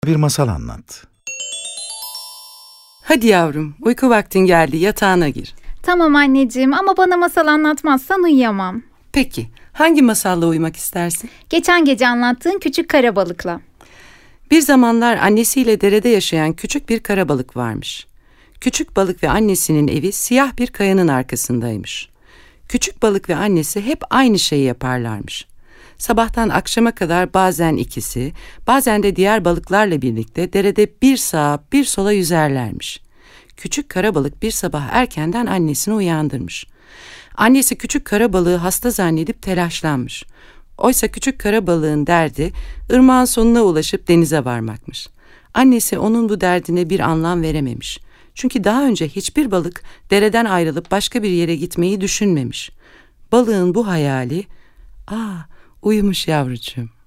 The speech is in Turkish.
Bir masal anlat. Hadi yavrum, uyku vaktin geldi, yatağına gir. Tamam anneciğim ama bana masal anlatmazsan uyuyamam. Peki, hangi masalla uyumak istersin? Geçen gece anlattığın Küçük Karabalık'la. Bir zamanlar annesiyle derede yaşayan küçük bir karabalık varmış. Küçük balık ve annesinin evi siyah bir kayanın arkasındaymış. Küçük balık ve annesi hep aynı şeyi yaparlarmış. Sabahtan akşama kadar bazen ikisi, bazen de diğer balıklarla birlikte derede bir sağa bir sola yüzerlermiş. Küçük karabalık bir sabah erkenden annesini uyandırmış. Annesi küçük karabalığı hasta zannedip telaşlanmış. Oysa küçük karabalığın derdi ırmağın sonuna ulaşıp denize varmakmış. Annesi onun bu derdine bir anlam verememiş. Çünkü daha önce hiçbir balık dereden ayrılıp başka bir yere gitmeyi düşünmemiş. Balığın bu hayali, uyumuş yavrucuğum.